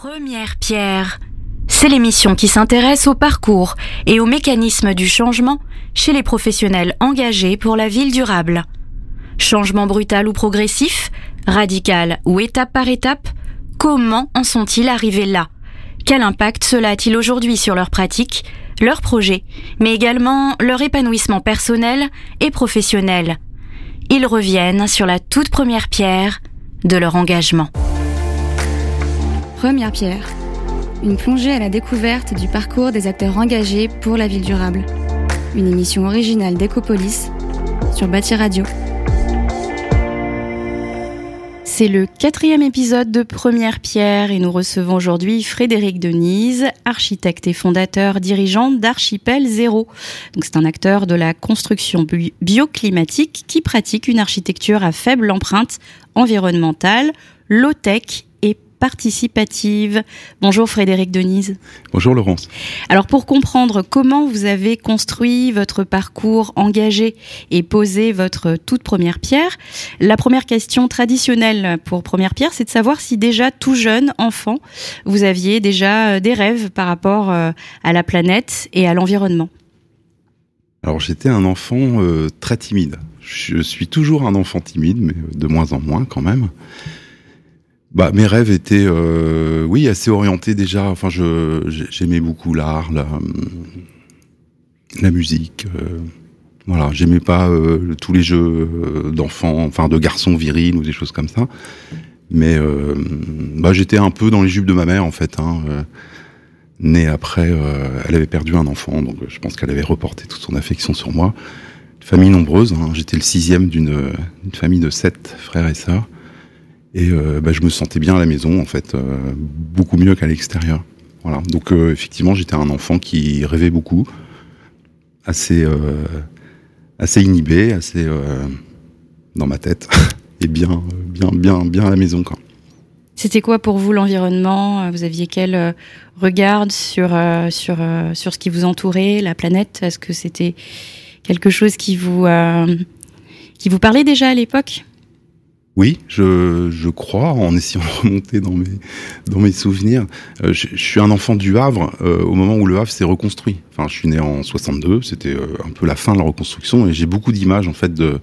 Première pierre, c'est l'émission qui s'intéresse au parcours et aux mécanismes du changement chez les professionnels engagés pour la ville durable. Changement brutal ou progressif, radical ou étape par étape, comment en sont-ils arrivés là ? Quel impact cela a-t-il aujourd'hui sur leurs pratiques, leurs projets, mais également leur épanouissement personnel et professionnel ? Ils reviennent sur la toute première pierre de leur engagement. Première pierre, une plongée à la découverte du parcours des acteurs engagés pour la ville durable. Une émission originale d'Ecopolis sur Bâti Radio. C'est le 4e épisode de Première Pierre et nous recevons aujourd'hui Frédéric Denise, architecte et fondateur dirigeant d'Archipel Zéro. Donc c'est un acteur de la construction bioclimatique qui pratique une architecture à faible empreinte environnementale, low-tech et participative. Bonjour Frédéric Denise. Bonjour Laurence. Alors pour comprendre comment vous avez construit votre parcours engagé et posé votre toute première pierre, la première question traditionnelle pour première pierre, c'est de savoir si déjà tout jeune enfant, vous aviez déjà des rêves par rapport à la planète et à l'environnement. Alors j'étais un enfant très timide. Je suis toujours un enfant timide, mais de moins en moins quand même. Mes rêves étaient, assez orientés déjà. Enfin, j'aimais beaucoup l'art, la musique. Voilà, j'aimais pas tous les jeux d'enfants, enfin de garçons virils ou des choses comme ça. Mais j'étais un peu dans les jupes de ma mère en fait. Née après, elle avait perdu un enfant, donc je pense qu'elle avait reporté toute son affection sur moi. Une famille nombreuse. J'étais le 6e d'une famille de 7 frères et sœurs. Et je me sentais bien à la maison, en fait, beaucoup mieux qu'à l'extérieur. Voilà. Donc effectivement, j'étais un enfant qui rêvait beaucoup, assez inhibé, assez dans ma tête, et bien à la maison, quoi. C'était quoi pour vous l'environnement ? Vous aviez quel regard sur ce qui vous entourait, la planète ? Est-ce que c'était quelque chose qui vous parlait déjà à l'époque ? Oui, je crois, en essayant de remonter dans mes souvenirs. Je suis un enfant du Havre, au moment où le Havre s'est reconstruit. Enfin, je suis né en 62, c'était un peu la fin de la reconstruction, et j'ai beaucoup d'images, en fait, de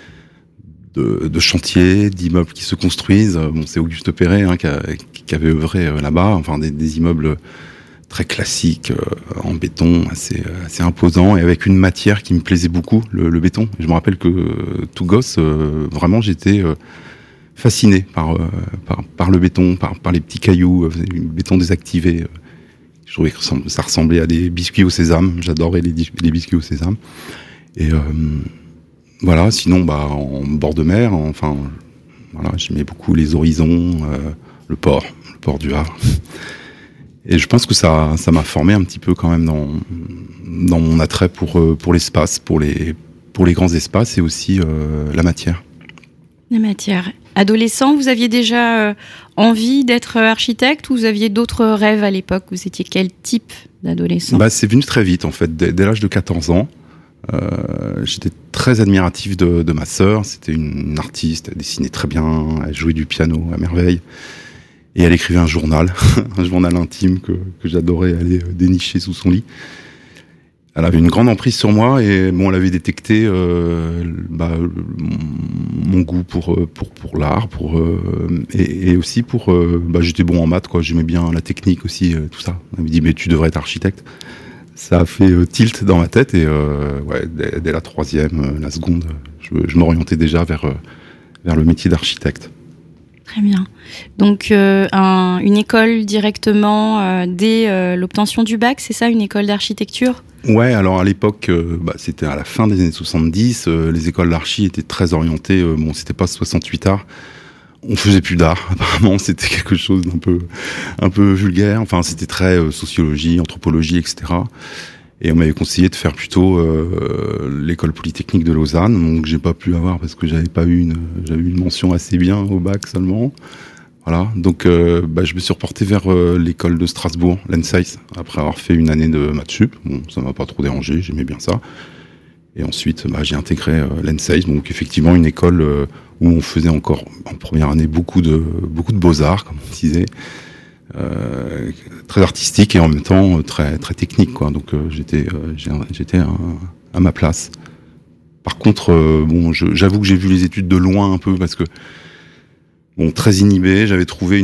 chantiers, d'immeubles qui se construisent. Bon, c'est Auguste Perret qui avait œuvré là-bas, enfin, des immeubles très classiques, en béton, assez imposants, et avec une matière qui me plaisait beaucoup, le béton. Je me rappelle que tout gosse, vraiment, j'étais fasciné par le béton, par les petits cailloux, le béton désactivé. Je trouvais que ça ressemblait à des biscuits au sésame. J'adorais les biscuits au sésame. Et voilà, sinon, en bord de mer, enfin, voilà, j'aimais beaucoup les horizons, le port du Havre. Et je pense que ça m'a formé un petit peu quand même dans mon attrait pour l'espace, pour les grands espaces et aussi la matière. La matière. Adolescent, vous aviez déjà envie d'être architecte ou vous aviez d'autres rêves à l'époque ? Vous étiez quel type d'adolescent ? C'est venu très vite en fait, dès l'âge de 14 ans. J'étais très admiratif de ma sœur. C'était une artiste, elle dessinait très bien, elle jouait du piano à merveille. Et elle écrivait un journal, un journal intime que j'adorais aller dénicher sous son lit. Elle avait une grande emprise sur moi et elle avait détecté mon goût pour l'art, et aussi j'étais bon en maths, quoi. J'aimais bien la technique aussi, tout ça. Elle me dit mais tu devrais être architecte. Ça a fait tilt dans ma tête et dès la 3e, la seconde, je m'orientais déjà vers le métier d'architecte. Très bien. Donc, une école directement dès l'obtention du bac, c'est ça, une école d'architecture ? Ouais, alors à l'époque, c'était à la fin des années 70, les écoles d'archi étaient très orientées, c'était pas 68 arts, on faisait plus d'art, apparemment, c'était quelque chose un peu vulgaire, enfin c'était très sociologie, anthropologie, etc. Et on m'avait conseillé de faire plutôt l'école polytechnique de Lausanne, donc j'ai pas pu avoir parce que j'avais une mention assez bien au bac seulement. Voilà, donc je me suis reporté vers l'école de Strasbourg, l'ENSEIS, après avoir fait une année de maths sup. Bon, ça m'a pas trop dérangé, j'aimais bien ça. Et ensuite, j'ai intégré l'ENSEIS, donc effectivement une école où on faisait encore en première année beaucoup de beaux-arts, comme on disait. très artistique et en même temps très très technique, quoi. Donc j'étais à ma place. Par contre, j'avoue que j'ai vu les études de loin un peu parce que très inhibé, j'avais trouvé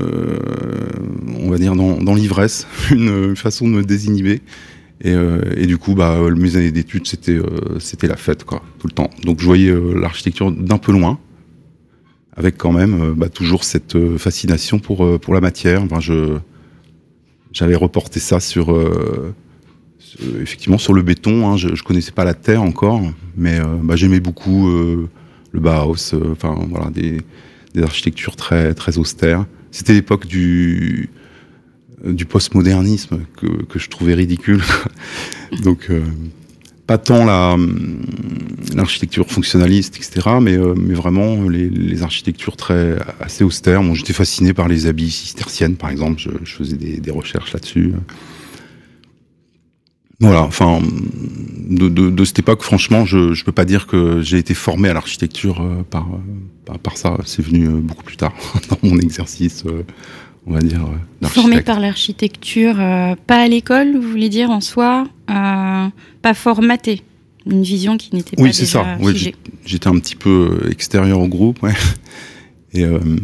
on va dire dans l'ivresse, une façon de me désinhiber. Et du coup, mes années d'études, c'était la fête, quoi, tout le temps. Donc je voyais l'architecture d'un peu loin, avec quand même toujours cette fascination pour la matière. Enfin, j'avais reporté ça effectivement sur le béton. Hein. Je connaissais pas la terre encore, mais j'aimais beaucoup le Bauhaus. Des architectures très très austères. C'était l'époque du postmodernisme que je trouvais ridicule. Donc pas tant l'architecture fonctionnaliste, etc., mais vraiment les architectures assez austères. Bon, j'étais fasciné par les abbayes cisterciennes, par exemple. Je faisais des recherches là-dessus. Voilà, enfin, de cette époque, franchement, je peux pas dire que j'ai été formé à l'architecture par ça. C'est venu beaucoup plus tard dans mon exercice, on va dire, d'architecte. Formé par l'architecture, pas à l'école, vous voulez dire, en soi, pas formaté, une vision qui n'était pas déjà figée. Oui, c'est ça. J'étais un petit peu extérieur au groupe, ouais. Et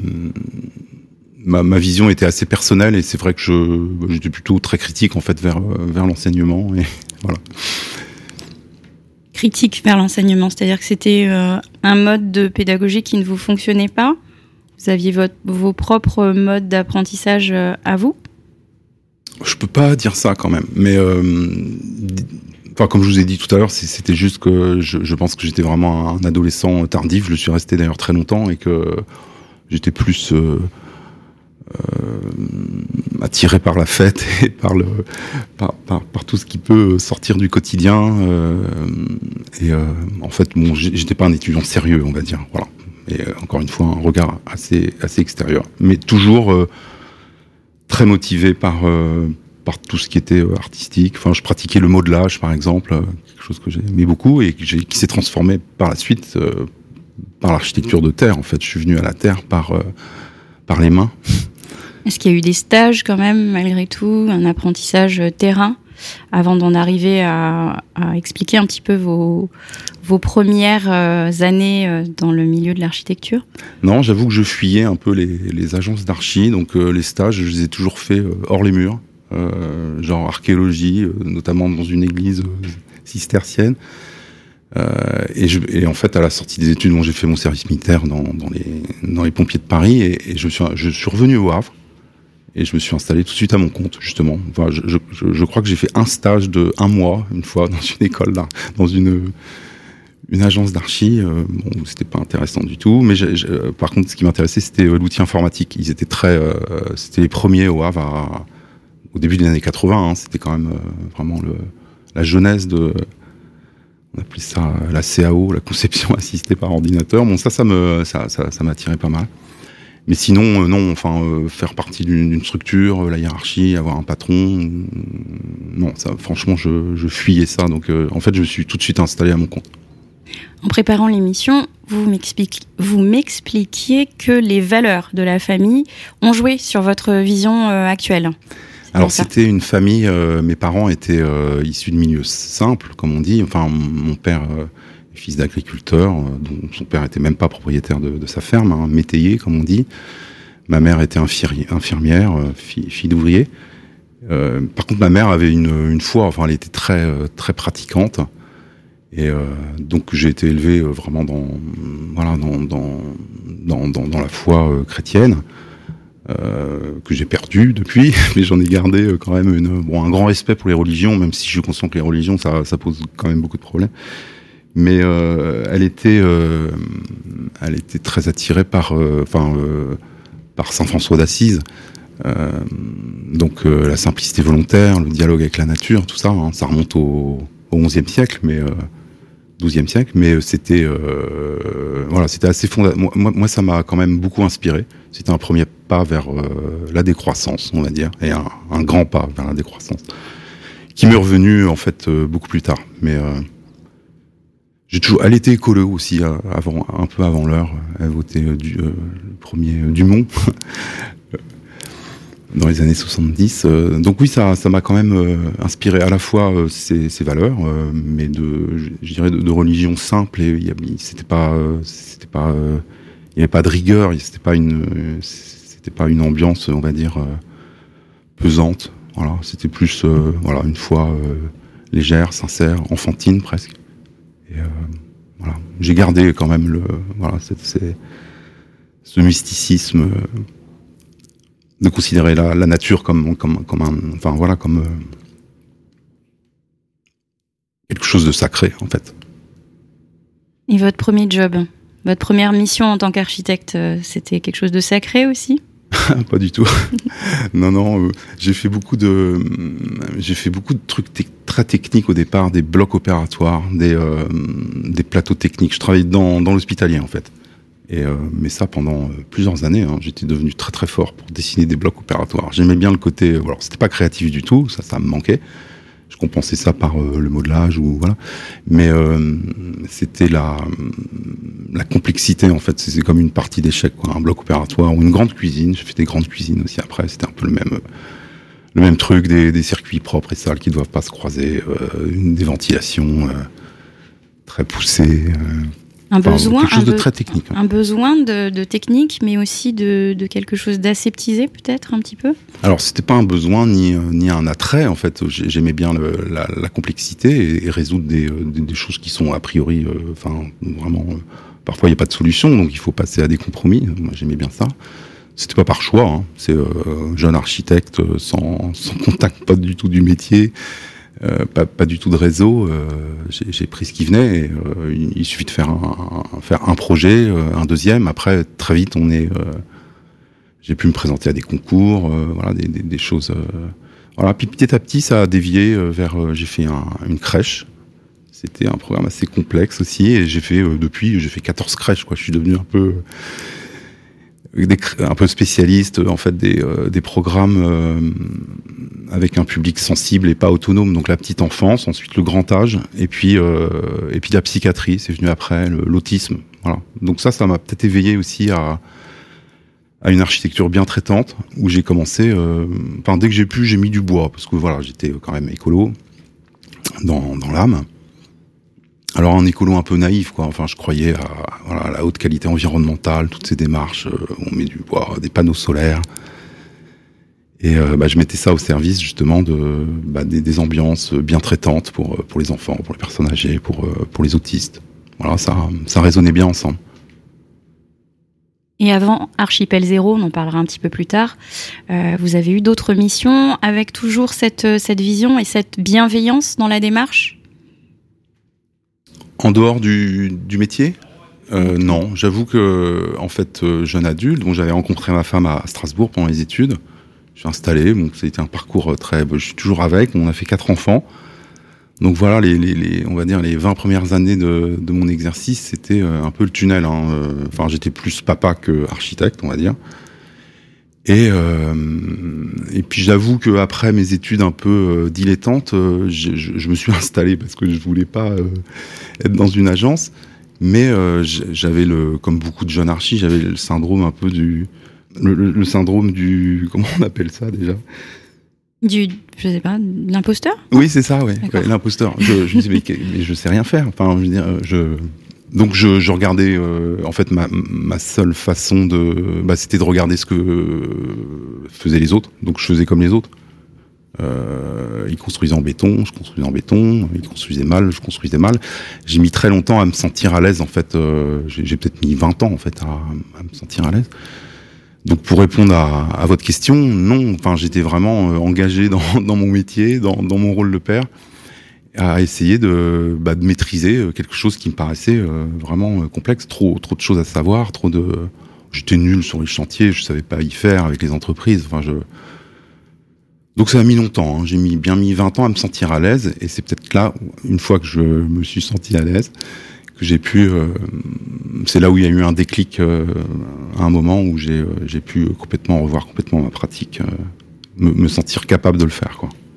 ma vision était assez personnelle et c'est vrai que j'étais plutôt très critique en fait vers l'enseignement et voilà. Critique vers l'enseignement, c'est-à-dire que c'était un mode de pédagogie qui ne vous fonctionnait pas. Vous aviez vos propres modes d'apprentissage à vous. Je peux pas dire ça quand même, mais comme je vous ai dit tout à l'heure, c'était juste que je pense que j'étais vraiment un adolescent tardif. Je le suis resté d'ailleurs très longtemps et que j'étais plus attiré par la fête et par tout ce qui peut sortir du quotidien. En fait, j'étais pas un étudiant sérieux, on va dire. Voilà. Et encore une fois, un regard assez extérieur, mais toujours très motivé par tout ce qui était artistique. Enfin, je pratiquais le modelage, par exemple, quelque chose que j'aimais beaucoup et qui s'est transformé par la suite par l'architecture de terre. En fait, je suis venu à la terre par les mains. Est-ce qu'il y a eu des stages quand même, malgré tout, un apprentissage terrain, avant d'en arriver à expliquer un petit peu vos premières années dans le milieu de l'architecture ? Non, j'avoue que je fuyais un peu les agences d'archi, donc les stages, je les ai toujours faits hors les murs, genre archéologie, notamment dans une église cistercienne. Et en fait, à la sortie des études, j'ai fait mon service militaire dans les pompiers de Paris et je suis revenu au Havre et je me suis installé tout de suite à mon compte, justement. Enfin, je crois que j'ai fait un stage de 1 mois, une fois, dans une école dans une agence d'archi. C'était pas intéressant du tout, mais par contre, ce qui m'intéressait, c'était l'outil informatique. Ils étaient c'était les premiers au Havre au début des années 80. Hein, c'était quand même vraiment la jeunesse on appelait ça la CAO, la conception assistée par ordinateur. Bon, ça m'attirait pas mal. Mais sinon, non, faire partie d'une structure, la hiérarchie, avoir un patron, non, ça, franchement, je fuyais ça. Donc, en fait, je me suis tout de suite installé à mon compte. En préparant l'émission, vous m'expliquiez que les valeurs de la famille ont joué sur votre vision actuelle. Alors c'était une famille, mes parents étaient issus de milieux simples, comme on dit. Enfin, mon père est fils d'agriculteur, dont son père était même pas propriétaire de sa ferme, hein, métayer, comme on dit. Ma mère était infirmière, fille d'ouvrier. Par contre, ma mère avait une foi, elle était très très pratiquante. Et donc j'ai été élevé vraiment dans la foi chrétienne. Que j'ai perdu depuis, mais j'en ai gardé quand même un grand respect pour les religions, même si je suis conscient que les religions ça pose quand même beaucoup de problèmes. Mais elle était très attirée par Saint François d'Assise, donc la simplicité volontaire, le dialogue avec la nature, tout ça, hein, ça remonte au XIe siècle, mais 12e siècle, mais c'était assez fondateur. Moi, ça m'a quand même beaucoup inspiré. C'était un premier pas vers la décroissance, on va dire, et un grand pas vers la décroissance, qui m'est revenu en fait beaucoup plus tard. Mais elle était écolo aussi, un peu avant l'heure. Elle votait le premier Dumont. dans les années 70. Donc oui, ça m'a quand même inspiré à la fois ces valeurs, mais je dirais de religion simple. Et il y avait pas de rigueur, c'était pas une ambiance, on va dire, pesante. Voilà, c'était plus une foi légère, sincère, enfantine presque. Et voilà, j'ai gardé quand même ce mysticisme de considérer la nature comme quelque chose de sacré en fait. Et votre premier job, votre première mission en tant qu'architecte, c'était quelque chose de sacré aussi ? Pas du tout. Non, j'ai fait beaucoup de trucs très techniques au départ, des blocs opératoires, des plateaux techniques. Je travaillais dans l'hospitalier en fait. Mais ça pendant plusieurs années, hein, j'étais devenu très très fort pour dessiner des blocs opératoires. J'aimais bien le côté, alors c'était pas créatif du tout, ça me manquait. Je compensais ça par le modelage ou voilà. Mais c'était la complexité en fait. C'est comme une partie d'échec, quoi. Un bloc opératoire ou une grande cuisine. J'ai fait des grandes cuisines aussi après. C'était un peu le même truc, des circuits propres et sales qui doivent pas se croiser, des ventilations très poussées. Quelque chose de très technique. Un besoin de technique, mais aussi de quelque chose d'aseptisé, peut-être, un petit peu ? Alors, c'était pas un besoin ni un attrait, en fait. J'aimais bien la complexité et résoudre des choses qui sont a priori, vraiment... parfois, il n'y a pas de solution, donc il faut passer à des compromis. Moi, j'aimais bien ça. C'était pas par choix, hein. C'est jeune architecte sans contact, pas du tout du métier. Pas du tout de réseau. J'ai pris ce qui venait. Et, il suffit de faire un projet, un deuxième. Après, très vite, j'ai pu me présenter à des concours, des choses. Puis petit à petit, ça a dévié vers. J'ai fait une crèche. C'était un programme assez complexe aussi, et j'ai fait 14 crèches. Quoi. Je suis devenu un peu spécialiste en fait des programmes avec un public sensible et pas autonome, donc la petite enfance, ensuite le grand âge et puis la psychiatrie, c'est venu après l'autisme, voilà. Donc ça m'a peut-être éveillé aussi à une architecture bien traitante où j'ai commencé dès que j'ai pu, j'ai mis du bois parce que voilà, j'étais quand même écolo dans l'âme. Alors un écolo un peu naïf, quoi. Enfin, je croyais à la haute qualité environnementale, toutes ces démarches. On met du bois, des panneaux solaires, et je mettais ça au service justement des ambiances bien traitantes pour les enfants, pour les personnes âgées, pour les autistes. Voilà, ça résonnait bien ensemble. Et avant Archipel Zéro, on en parlera un petit peu plus tard, vous avez eu d'autres missions avec toujours cette vision et cette bienveillance dans la démarche ? En dehors du métier, non. J'avoue que, en fait, jeune adulte, donc j'avais rencontré ma femme à Strasbourg pendant les études. Je suis installé, donc ça a été un parcours je suis toujours avec. On a fait 4 enfants. Donc voilà, on va dire les 20 premières années de mon exercice, c'était un peu le tunnel. Hein. Enfin, j'étais plus papa que architecte, on va dire. Et puis j'avoue que après mes études un peu dilettantes, je me suis installé parce que je voulais pas être dans une agence, mais j'avais comme beaucoup de jeunes archis, j'avais le syndrome un peu le syndrome du comment on appelle ça déjà ? Je sais pas, l'imposteur ? Oui, c'est ça, ouais, l'imposteur. Je me dis mais je sais rien faire. Enfin, je veux dire, donc je regardais en fait ma seule façon c'était de regarder ce que faisaient les autres. Donc je faisais comme les autres. Ils construisaient en béton, je construisais en béton. Ils construisaient mal, je construisais mal. J'ai mis très longtemps à me sentir à l'aise en fait. J'ai peut-être mis 20 ans en fait à me sentir à l'aise. Donc pour répondre à votre question, non. Enfin, j'étais vraiment engagé dans mon métier, dans mon rôle de père, à essayer de maîtriser quelque chose qui me paraissait vraiment complexe, trop de choses à savoir, j'étais nul sur les chantiers, je savais pas y faire avec les entreprises. Enfin, donc ça a mis longtemps. Hein. J'ai bien mis 20 ans à me sentir à l'aise, et c'est peut-être là, une fois que je me suis senti à l'aise, que j'ai pu. C'est là où il y a eu un déclic à un moment où j'ai pu revoir complètement ma pratique, me sentir capable de le faire, quoi.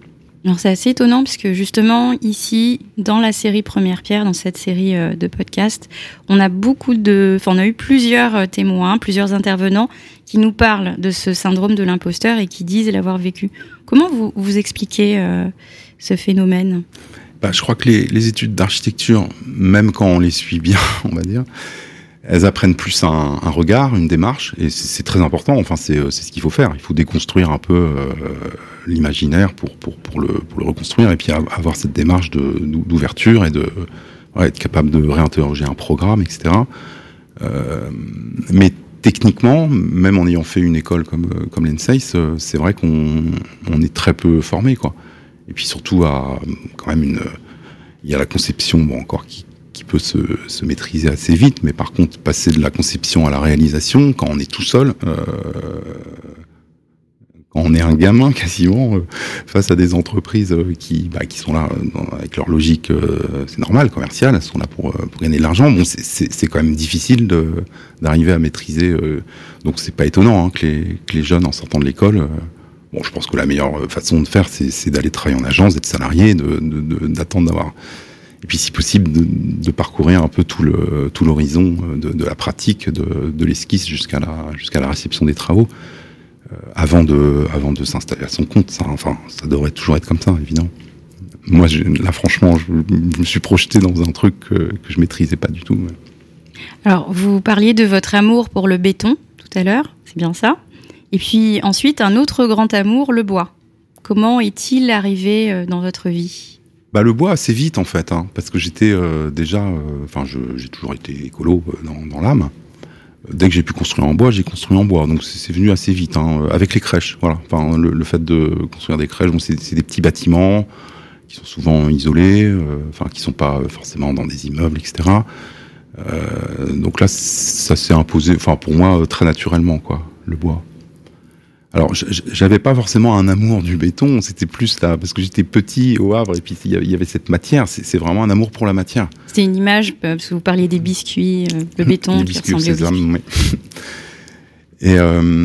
Alors c'est assez étonnant puisque justement ici, dans la série Première Pierre, dans cette série de podcasts, on a eu plusieurs témoins, plusieurs intervenants qui nous parlent de ce syndrome de l'imposteur et qui disent l'avoir vécu. Comment vous expliquez ce phénomène ? Je crois que les études d'architecture, même quand on les suit bien, on va dire, elles apprennent plus un regard, une démarche, et c'est très important. Enfin, c'est ce qu'il faut faire. Il faut déconstruire un peu l'imaginaire pour le reconstruire, et puis avoir cette démarche d'ouverture et être capable de réinterroger un programme, etc. Mais techniquement, même en ayant fait une école comme l'ENSACE, c'est vrai qu'on est très peu formé, quoi. Et puis surtout, il y a la conception, encore qui peut se maîtriser assez vite, mais par contre, passer de la conception à la réalisation, quand on est tout seul, quand on est un gamin quasiment, face à des entreprises qui sont là avec leur logique, c'est normal, commerciale, elles sont là pour gagner de l'argent. Bon, c'est quand même difficile d'arriver à maîtriser. Donc c'est pas étonnant que les jeunes, en sortant de l'école, je pense que la meilleure façon de faire, c'est d'aller travailler en agence, d'être salarié, d'attendre d'avoir... Et puis, si possible, de parcourir un peu tout l'horizon de la pratique, de l'esquisse jusqu'à la réception des travaux, avant de s'installer à son compte. Ça devrait toujours être comme ça, évidemment. Moi, là, franchement, je me suis projeté dans un truc que je maîtrisais pas du tout. Alors, vous parliez de votre amour pour le béton tout à l'heure, c'est bien ça ? Et puis ensuite, un autre grand amour, le bois. Comment est-il arrivé dans votre vie ? Le bois assez vite en fait, parce que j'étais j'ai toujours été écolo dans l'âme. Dès que j'ai pu construire en bois, j'ai construit en bois, donc c'est venu assez vite, avec les crèches, voilà. Enfin, le fait de construire des crèches, c'est des petits bâtiments qui sont souvent isolés, qui sont pas forcément dans des immeubles, etc. Donc là, ça s'est imposé, pour moi, très naturellement, quoi, le bois. Alors, j'avais pas forcément un amour du béton, c'était plus là, parce que j'étais petit au Havre, et puis il y avait cette matière, c'est vraiment un amour pour la matière. C'était une image, parce que vous parliez des biscuits, le béton qui ressemblait aux biscuits. Oui. Et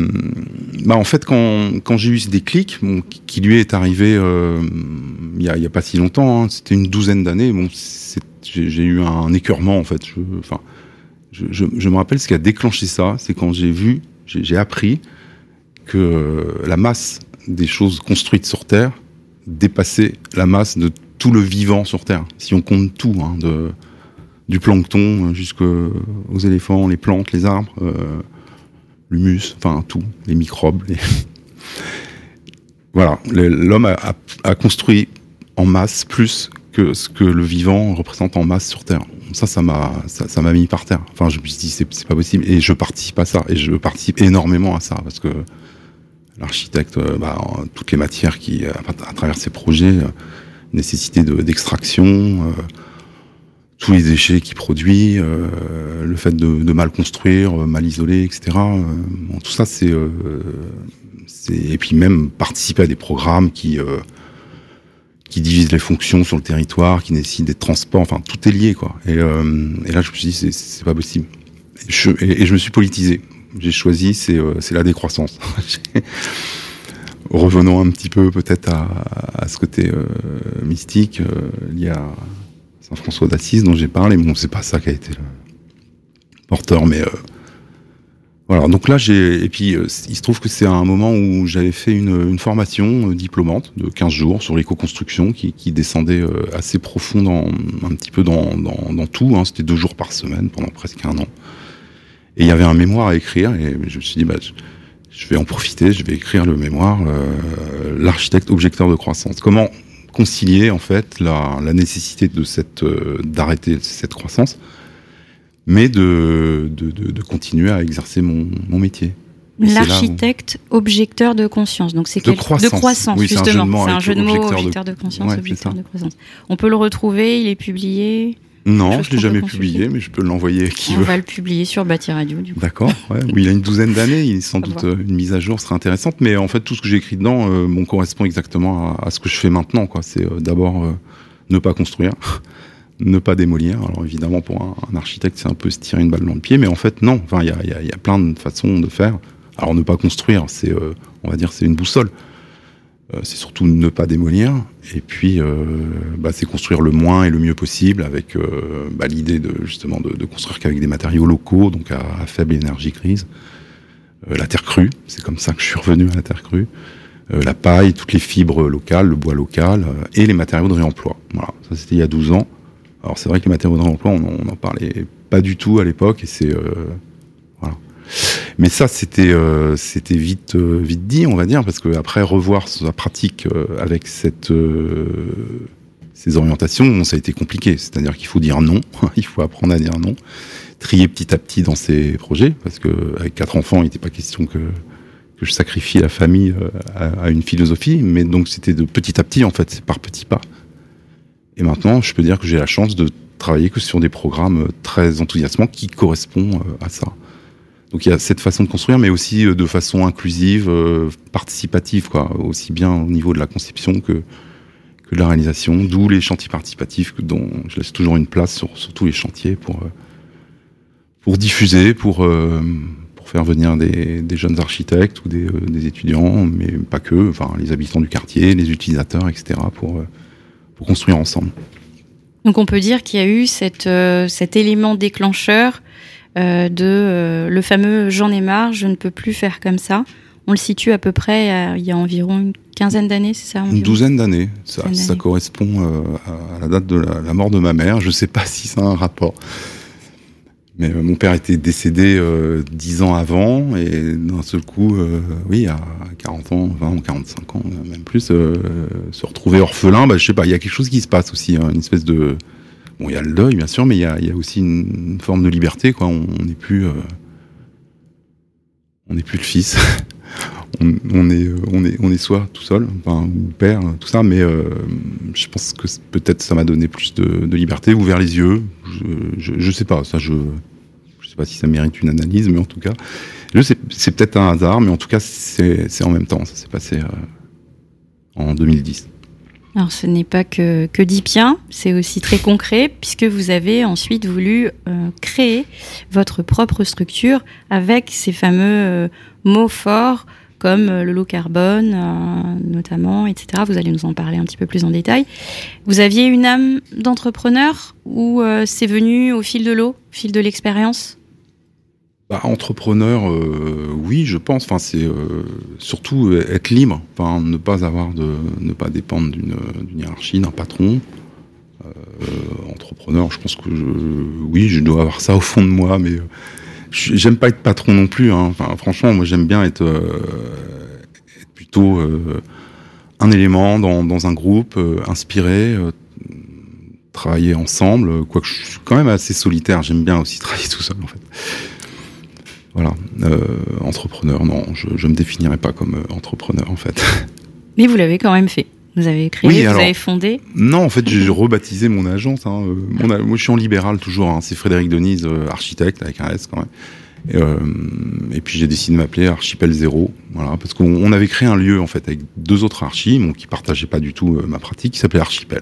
en fait, quand j'ai eu ce déclic, qui lui est arrivé il y a pas si longtemps, c'était une douzaine d'années, j'ai eu un écœurement, en fait. Je me rappelle ce qui a déclenché ça, c'est quand j'ai appris que la masse des choses construites sur Terre dépassait la masse de tout le vivant sur Terre. Si on compte tout, du plancton jusqu'aux éléphants, les plantes, les arbres, l'humus, tout, les microbes. Voilà, l'homme a construit en masse plus que ce que le vivant représente en masse sur Terre. Ça m'a mis par terre. Enfin, je me suis dit, c'est pas possible. Et je participe à ça. Et je participe énormément à ça. Parce que l'architecte, toutes les matières qui, à travers ses projets, nécessité d'extraction, tous les déchets qu'il produit, le fait de mal construire, mal isoler, etc. Tout ça, et puis même participer à des programmes qui divisent les fonctions sur le territoire, qui nécessitent des transports, tout est lié, quoi. Et là, je me suis dit, c'est pas possible. Et je me suis politisé. J'ai choisi, c'est la décroissance. Revenons un petit peu peut-être à ce côté mystique lié à Saint François d'Assise dont j'ai parlé. Bon, c'est pas ça qui a été le porteur, mais voilà. Donc là, il se trouve que c'est un moment où j'avais fait une formation diplômante de 15 jours sur l'éco-construction qui descendait assez profond un petit peu dans tout. C'était 2 jours par semaine pendant presque 1 an. Et il y avait un mémoire à écrire, et je me suis dit, je vais en profiter, je vais écrire le mémoire, l'architecte objecteur de croissance. Comment concilier, en fait, la nécessité d'arrêter cette croissance, mais de continuer à exercer mon métier. L'architecte objecteur de conscience. Donc c'est de croissance. Oui, justement. C'est un jeu de mots, objecteur de conscience, ouais, objecteur de croissance. On peut le retrouver, il est publié. Non, je l'ai jamais publié, mais je peux l'envoyer à qui veut. On va le publier sur Bâti Radio, du coup. D'accord, ouais. Oui, il a une douzaine d'années, il est sans doute une mise à jour serait intéressante, mais en fait, tout ce que j'ai écrit dedans correspond exactement à ce que je fais maintenant, quoi. C'est d'abord ne pas construire, ne pas démolir. Alors évidemment, pour un architecte, c'est un peu se tirer une balle dans le pied, mais en fait, non. Il y a plein de façons de faire. Alors ne pas construire, on va dire, c'est une boussole. C'est surtout ne pas démolir. Et puis, c'est construire le moins et le mieux possible avec l'idée justement de construire qu'avec des matériaux locaux, donc à faible énergie grise. La terre crue, c'est comme ça que je suis revenu à la terre crue. La paille, toutes les fibres locales, le bois local et les matériaux de réemploi. Voilà, ça c'était il y a 12 ans. Alors c'est vrai que les matériaux de réemploi, on n'en parlait pas du tout à l'époque et c'est voilà. Mais ça c'était vite dit, on va dire, parce que après revoir sa pratique avec ces orientations, ça a été compliqué. C'est-à-dire qu'il faut dire non, il faut apprendre à dire non, trier petit à petit dans ses projets, parce que avec 4 enfants, il n'était pas question que je sacrifie la famille à une philosophie, mais donc c'était de petit à petit, en fait, c'est par petits pas. Et maintenant, je peux dire que j'ai la chance de travailler que sur des programmes très enthousiasmants qui correspondent à ça. Donc il y a cette façon de construire, mais aussi de façon inclusive, participative, quoi, aussi bien au niveau de la conception que de la réalisation, d'où les chantiers participatifs, dont je laisse toujours une place sur tous les chantiers pour diffuser, pour faire venir des jeunes architectes ou des étudiants, mais pas que, enfin les habitants du quartier, les utilisateurs, etc., pour construire ensemble. Donc on peut dire qu'il y a eu cet élément déclencheur le fameux « j'en ai marre, je ne peux plus faire comme ça ». On le situe à peu près il y a environ une quinzaine d'années, c'est ça environ ? Une douzaine d'années. Ça correspond à la date de la mort de ma mère. Je ne sais pas si ça a un rapport. Mais mon père était décédé 10 ans avant, et d'un seul coup, à 40 ans, 20 ou 45 ans, même plus, se retrouver orphelin, je sais pas, il y a quelque chose qui se passe aussi, hein, une espèce de... Bon, il y a le deuil, bien sûr, mais il y a aussi une forme de liberté, quoi. On n'est plus le fils. on est soi, tout seul, enfin, ou père, tout ça, mais je pense que peut-être ça m'a donné plus de liberté, ouvert les yeux, je sais pas, ça je sais pas si ça mérite une analyse, mais en tout cas, c'est peut-être un hasard, mais en tout cas, c'est en même temps, ça s'est passé en 2010. Alors ce n'est pas que dit bien, c'est aussi très concret, puisque vous avez ensuite voulu créer votre propre structure avec ces fameux mots forts, comme le low carbone, notamment, etc. Vous allez nous en parler un petit peu plus en détail. Vous aviez une âme d'entrepreneur ou c'est venu au fil de l'eau, au fil de l'expérience ? Entrepreneur, oui, je pense. Enfin, c'est surtout être libre, enfin, ne pas dépendre d'une hiérarchie, d'un patron. Entrepreneur, je pense que je dois avoir ça au fond de moi, mais j'aime pas être patron non plus. Hein. Enfin, franchement, moi, j'aime bien être plutôt un élément dans un groupe, inspiré, travailler ensemble. Quoique je suis quand même assez solitaire, j'aime bien aussi travailler tout seul, en fait. Voilà, entrepreneur, non, je me définirais pas comme entrepreneur, en fait. Mais vous l'avez quand même fait. Vous avez créé, vous avez fondé. Non, en fait, j'ai rebaptisé mon agence. Hein. Moi, je suis en libéral toujours. Hein. C'est Frédéric Denise, architecte avec un S quand même. Et puis j'ai décidé de m'appeler Archipel Zéro, voilà, parce qu'on avait créé un lieu en fait avec 2 autres archis, qui partageaient pas du tout ma pratique, qui s'appelait Archipel.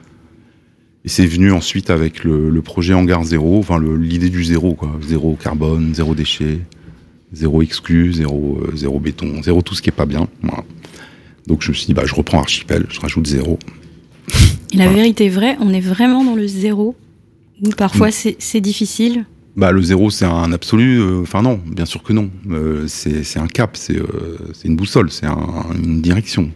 Et c'est venu ensuite avec le projet Hangar Zéro, enfin l'idée du zéro, quoi. Zéro carbone, zéro déchet, zéro exclu, zéro béton, zéro tout ce qui est pas bien. Voilà. Donc je me suis dit, je reprends Archipel, je rajoute zéro. Et la vérité vraie, on est vraiment dans le zéro, ou parfois c'est difficile. Le zéro, c'est un absolu. Enfin non, bien sûr que non. C'est un cap, c'est une boussole, c'est une direction.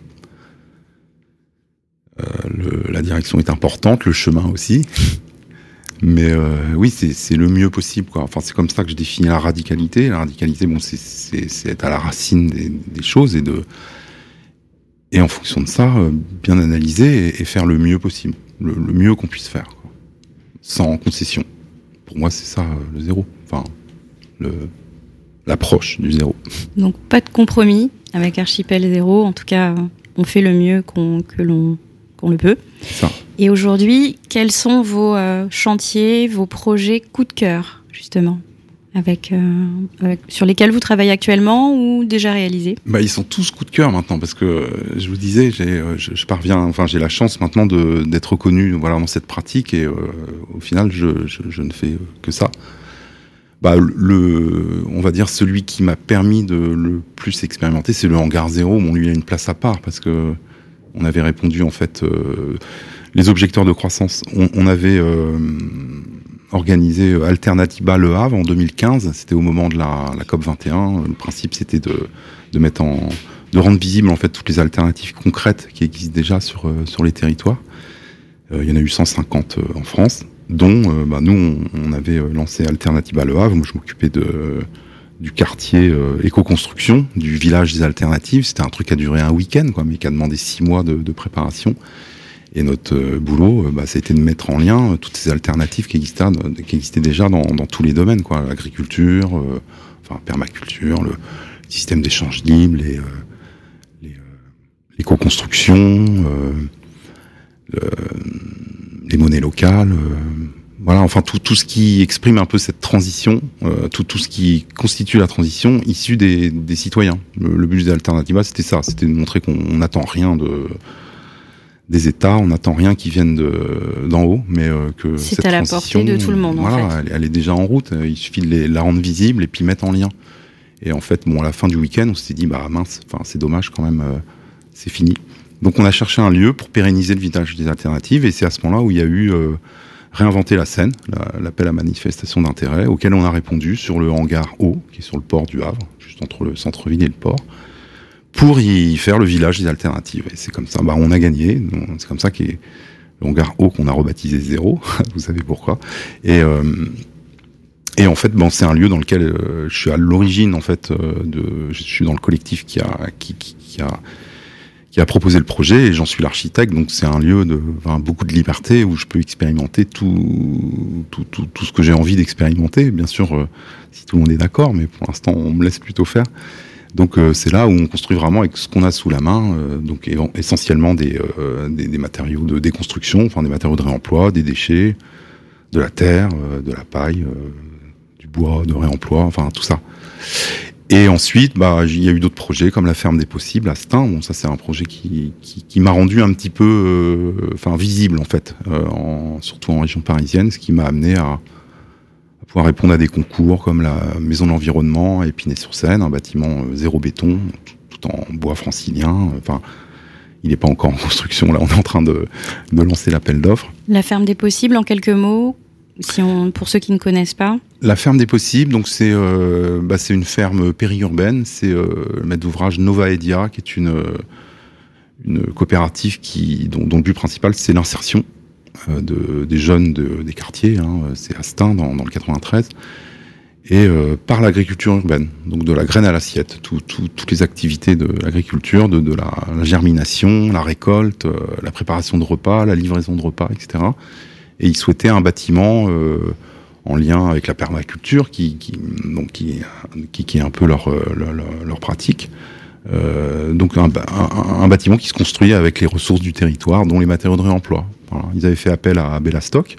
La direction est importante, le chemin aussi. Mais oui, c'est le mieux possible, quoi. Enfin, c'est comme ça que je définis la radicalité. La radicalité, c'est être à la racine des choses et en fonction de ça, bien analyser et faire le mieux possible, le mieux qu'on puisse faire, quoi. Sans concession. Pour moi, c'est ça le zéro. Enfin, l'approche du zéro. Donc pas de compromis avec Archipel Zéro. En tout cas, on fait le mieux qu'on le peut. Ça. Et aujourd'hui, quels sont vos chantiers, vos projets coup de cœur, justement, sur lesquels vous travaillez actuellement ou déjà réalisés ? Ils sont tous coup de cœur maintenant, parce que je vous disais, j'ai la chance maintenant d'être reconnu, voilà, dans cette pratique, et au final, je ne fais que ça. On va dire celui qui m'a permis de le plus expérimenter, c'est le Hangar Zéro. Lui, il a une place à part, parce que On avait répondu en fait les objecteurs de croissance. On avait organisé Alternatiba Le Havre en 2015. C'était au moment de la COP 21. Le principe, c'était de rendre visible en fait toutes les alternatives concrètes qui existent déjà sur les territoires. Il y en a eu 150 en France, dont nous on avait lancé Alternatiba Le Havre. Moi, je m'occupais du quartier éco-construction, du village des alternatives. C'était un truc qui a duré un week-end, mais qui a demandé 6 mois de préparation. Et notre boulot, ça a été de mettre en lien toutes ces alternatives qui existaient déjà dans tous les domaines, l'agriculture, permaculture, le système d'échange libre, l'éco-construction, les monnaies locales, tout ce qui exprime un peu cette transition, tout ce qui constitue la transition issue des citoyens. Le but des Alternatiba, c'était ça, c'était de montrer qu'on n'attend rien des États, on n'attend rien qui vienne d'en haut, mais que c'est cette à la transition, portée de tout le monde. En fait. elle est déjà en route. Il suffit de la rendre visible et puis mettre en lien. Et en fait, à la fin du week-end, on s'est dit, mince, c'est dommage quand même, c'est fini. Donc on a cherché un lieu pour pérenniser le village des alternatives, et c'est à ce moment-là où il y a eu réinventer la scène, l'appel à manifestation d'intérêt, auquel on a répondu sur le hangar haut, qui est sur le port du Havre, juste entre le centre-ville et le port, pour y faire le village des alternatives. Et c'est comme ça, on a gagné. C'est comme ça qu'est le hangar haut qu'on a rebaptisé Zéro. Vous savez pourquoi. Et en fait, c'est un lieu dans lequel je suis à l'origine, en fait, je suis dans le collectif qui a proposé le projet, et j'en suis l'architecte. Donc c'est un lieu de beaucoup de liberté où je peux expérimenter tout ce que j'ai envie d'expérimenter. Bien sûr, si tout le monde est d'accord, mais pour l'instant, on me laisse plutôt faire. Donc c'est là où on construit vraiment avec ce qu'on a sous la main, donc essentiellement des matériaux de déconstruction, des matériaux de réemploi, des déchets, de la terre, de la paille, du bois de réemploi, tout ça. Et ensuite, il y a eu d'autres projets comme la ferme des possibles à Stein. Bon, ça c'est un projet qui m'a rendu un petit peu, visible en fait, surtout en région parisienne, ce qui m'a amené à pouvoir répondre à des concours comme la Maison de l'Environnement à Épinay-sur-Seine, un bâtiment zéro béton, tout en bois francilien. Il n'est pas encore en construction, là on est en train de lancer l'appel d'offres. La ferme des possibles, en quelques mots, pour ceux qui ne connaissent pas. La ferme des possibles, donc c'est une ferme périurbaine, c'est le maître d'ouvrage Nova Edia, qui est une coopérative dont le but principal c'est l'insertion des jeunes des quartiers, c'est à Stein dans le 93, et par l'agriculture urbaine, donc de la graine à l'assiette, toutes les activités de l'agriculture, de la germination, la récolte, la préparation de repas, la livraison de repas, etc. Et ils souhaitaient un bâtiment en lien avec la permaculture, qui est un peu leur pratique. Donc un bâtiment qui se construit avec les ressources du territoire, dont les matériaux de réemploi. Voilà. Ils avaient fait appel à Bellastock,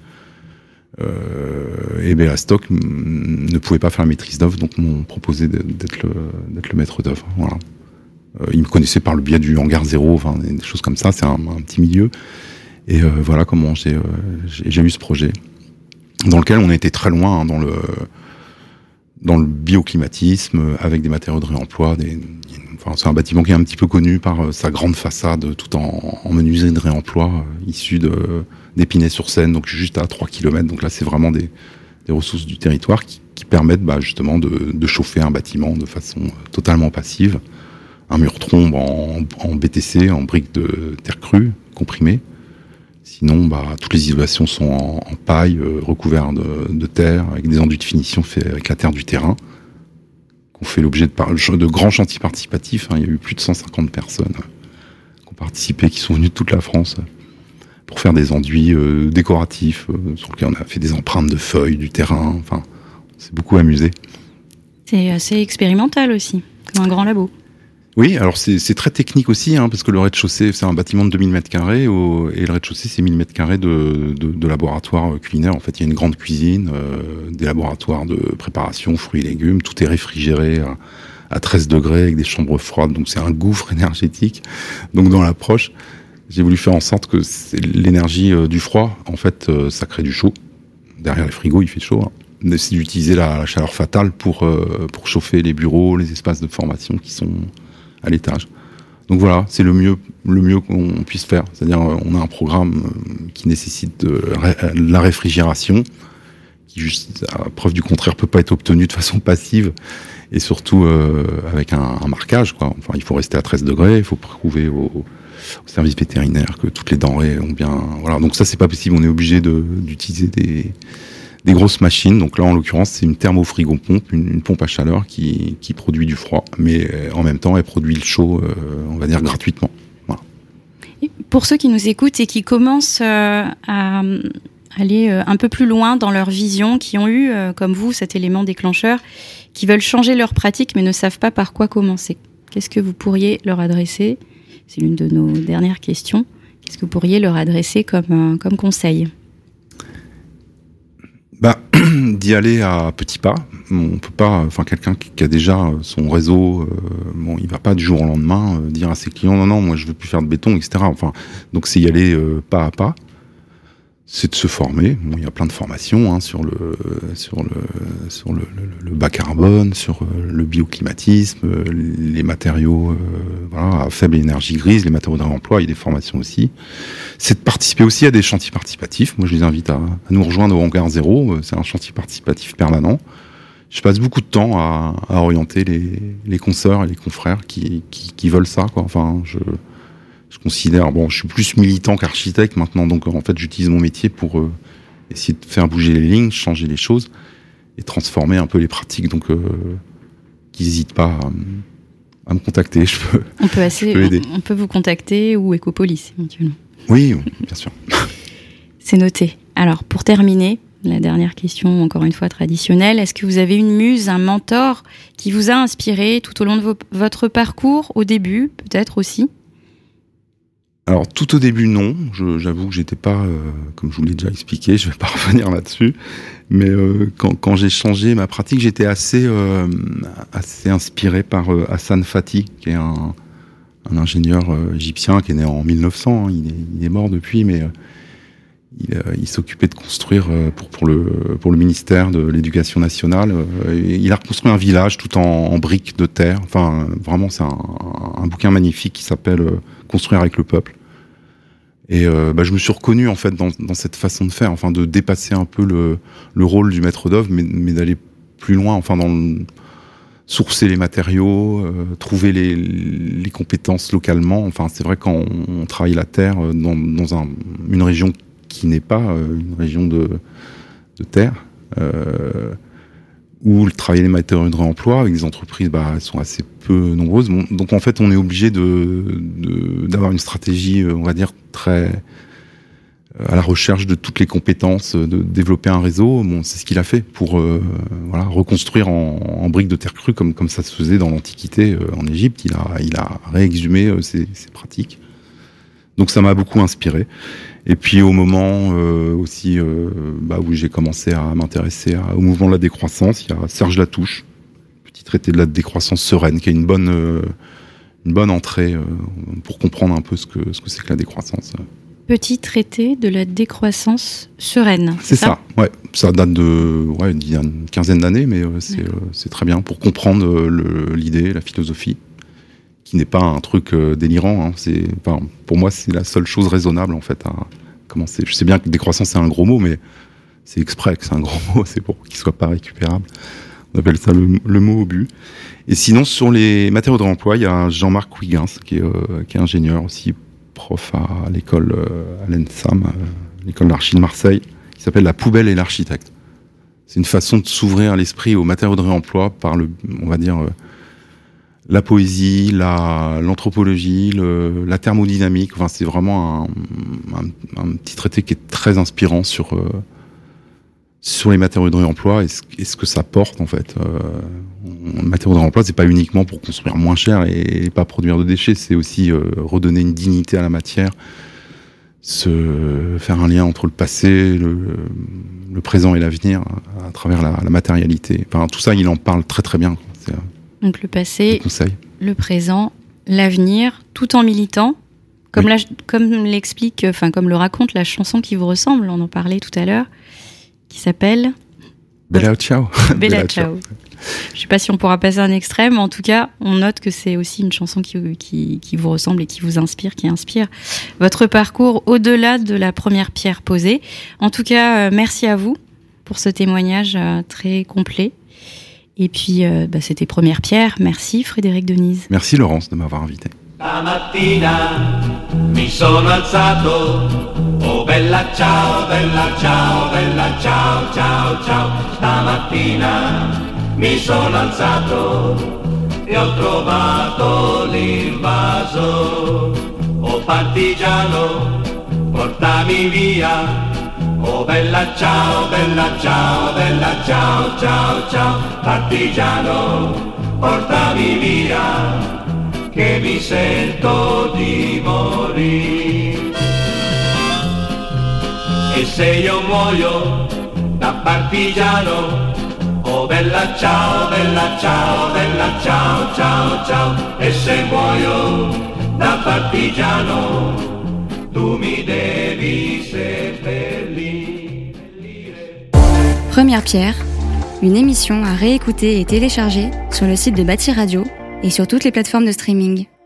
et Bellastock ne pouvait pas faire la maîtrise d'œuvre, donc m'ont proposé d'être le maître d'œuvre. Voilà. Ils me connaissaient par le biais du hangar zéro, des choses comme ça, c'est un petit milieu. Et voilà comment j'ai eu ce projet, dans lequel on a été très loin dans le bioclimatisme, avec des matériaux de réemploi. C'est un bâtiment qui est un petit peu connu par sa grande façade, tout en menuiserie de réemploi, issue d'Épinay-sur-Seine, donc juste à 3 km. Donc là, c'est vraiment des ressources du territoire qui permettent justement de chauffer un bâtiment de façon totalement passive. Un mur trombe en BTC, en briques de terre crue, comprimées. Sinon, toutes les isolations sont en paille, recouvertes de terre, avec des enduits de finition faits avec la terre du terrain, qu'on fait l'objet de grands chantiers participatifs. Il y a eu plus de 150 personnes qui ont participé, qui sont venues de toute la France pour faire des enduits décoratifs, sur lesquels on a fait des empreintes de feuilles, du terrain. On s'est beaucoup amusé. C'est assez expérimental aussi, comme un grand labo. Oui, alors c'est très technique aussi, parce que le rez-de-chaussée, c'est un bâtiment de 2000 m2, et le rez-de-chaussée, c'est 1000 m2 de laboratoire culinaire. En fait, il y a une grande cuisine, des laboratoires de préparation, fruits et légumes, tout est réfrigéré à 13 degrés avec des chambres froides, donc c'est un gouffre énergétique. Donc dans l'approche, j'ai voulu faire en sorte que l'énergie du froid, en fait, ça crée du chaud. Derrière les frigos, il fait chaud. C'est d'utiliser la chaleur fatale pour chauffer les bureaux, les espaces de formation qui sont à l'étage. Donc voilà, c'est le mieux qu'on puisse faire. C'est-à-dire, on a un programme qui nécessite de la réfrigération, qui, juste à preuve du contraire, peut pas être obtenu de façon passive, et surtout avec un marquage, quoi. Enfin, il faut rester à 13 degrés, il faut prouver au service vétérinaire que toutes les denrées ont bien... Voilà, donc ça, c'est pas possible. On est obligé d'utiliser des grosses machines. Donc là, en l'occurrence, c'est une thermofrigo-pompe, une pompe à chaleur qui produit du froid, mais en même temps, elle produit le chaud, on va dire, gratuitement. Voilà. Et pour ceux qui nous écoutent et qui commencent à aller un peu plus loin dans leur vision, qui ont eu, comme vous, cet élément déclencheur, qui veulent changer leur pratique mais ne savent pas par quoi commencer, qu'est-ce que vous pourriez leur adresser ? C'est l'une de nos dernières questions. Qu'est-ce que vous pourriez leur adresser comme conseil ? D'y aller à petits pas. On peut pas, quelqu'un qui a déjà son réseau, il va pas du jour au lendemain dire à ses clients non, moi je veux plus faire de béton, etc. Donc c'est y aller pas à pas. C'est de se former. Bon, il y a plein de formations sur le bas carbone, sur le bioclimatisme, les matériaux à faible énergie grise, les matériaux de réemploi. Il y a des formations aussi. C'est de participer aussi à des chantiers participatifs. Moi, je les invite à nous rejoindre au Hangar Zéro. C'est un chantier participatif permanent. Je passe beaucoup de temps à orienter les consoeurs et les confrères qui veulent ça, quoi. Je considère, je suis plus militant qu'architecte maintenant, donc en fait j'utilise mon métier pour essayer de faire bouger les lignes, changer les choses et transformer un peu les pratiques. Donc qu'ils n'hésitent pas à me contacter. On peut vous contacter ou Ecopolis éventuellement. Oui, bien sûr. C'est noté. Alors pour terminer, la dernière question, encore une fois traditionnelle, est-ce que vous avez une muse, un mentor qui vous a inspiré tout au long de votre parcours, au début peut-être aussi ? Alors tout au début non, j'avoue que j'étais pas, comme je vous l'ai déjà expliqué, je vais pas revenir là-dessus, mais quand j'ai changé ma pratique, j'étais assez inspiré par Hassan Fatih, qui est un ingénieur égyptien qui est né en 1900, il est mort depuis, mais il s'occupait de construire pour le ministère de l'Éducation nationale. Il a reconstruit un village tout en briques de terre. Enfin, vraiment, c'est un bouquin magnifique qui s'appelle Construire avec le peuple. Et je me suis reconnu en fait dans cette façon de faire, de dépasser un peu le rôle du maître d'œuvre, mais d'aller plus loin, sourcer les matériaux, trouver les compétences localement. C'est vrai quand on travaille la terre dans une région qui n'est pas une région de terre, où travailler les matériaux de réemploi avec des entreprises, elles sont assez peu nombreuses. Bon, donc en fait, on est obligé d'avoir une stratégie, on va dire, très à la recherche de toutes les compétences, de développer un réseau. Bon, c'est ce qu'il a fait pour reconstruire en briques de terre crue comme ça se faisait dans l'Antiquité en Égypte. Il a réexhumé ces pratiques. Donc ça m'a beaucoup inspiré. Et puis au moment aussi où j'ai commencé à m'intéresser au mouvement de la décroissance, il y a Serge Latouche, petit traité de la décroissance sereine, qui est une bonne entrée pour comprendre un peu ce que c'est que la décroissance. Petit traité de la décroissance sereine. C'est ça, ouais. Ça date d'il y a une quinzaine d'années, mais c'est très bien pour comprendre l'idée, la philosophie, qui n'est pas un truc délirant. Pour moi, c'est la seule chose raisonnable en fait à commencer. Je sais bien que décroissance c'est un gros mot, mais c'est exprès que c'est un gros mot, c'est pour qu'il soit pas récupérable. On appelle ça le mot au but. Et sinon, sur les matériaux de réemploi, il y a Jean-Marc Huygens qui est ingénieur aussi, prof à l'école à l'ENSAM, l'école d'archi de Marseille, qui s'appelle La poubelle et l'architecte. C'est une façon de s'ouvrir l'esprit aux matériaux de réemploi par on va dire, la poésie, l'anthropologie, la thermodynamique. C'est vraiment un petit traité qui est très inspirant sur les matériaux de réemploi et ce que ça porte en fait. Les matériaux de réemploi, c'est pas uniquement pour construire moins cher et pas produire de déchets, c'est aussi redonner une dignité à la matière, faire un lien entre le passé, le présent et l'avenir à travers la matérialité. Tout ça, il en parle très très bien. Donc le passé, le présent, l'avenir, tout en militant, comme l'explique, comme le raconte la chanson qui vous ressemble, on en parlait tout à l'heure, qui s'appelle Bella Ciao. Bella Ciao. Je sais pas si on pourra passer un extrait, mais en tout cas, on note que c'est aussi une chanson qui vous ressemble et qui vous inspire, qui inspire votre parcours au-delà de la première pierre posée. En tout cas, merci à vous pour ce témoignage très complet. Et puis, c'était Première Pierre. Merci Frédéric Denise. Merci Laurence de m'avoir invité. Stamattina mi sono alzato, oh bella ciao, bella ciao, bella ciao, ciao, ciao. Stamattina mi sono alzato e ho trovato l'invaso, oh partigiano, portami via. Oh bella ciao, bella ciao, bella ciao, ciao, ciao. Partigiano, portami via, che mi sento di morire. E se io muoio da partigiano, oh bella ciao, bella ciao, bella ciao, ciao, ciao. E se muoio da partigiano, tu mi devi seppellire. Première Pierre, une émission à réécouter et télécharger sur le site de Bâti Radio et sur toutes les plateformes de streaming.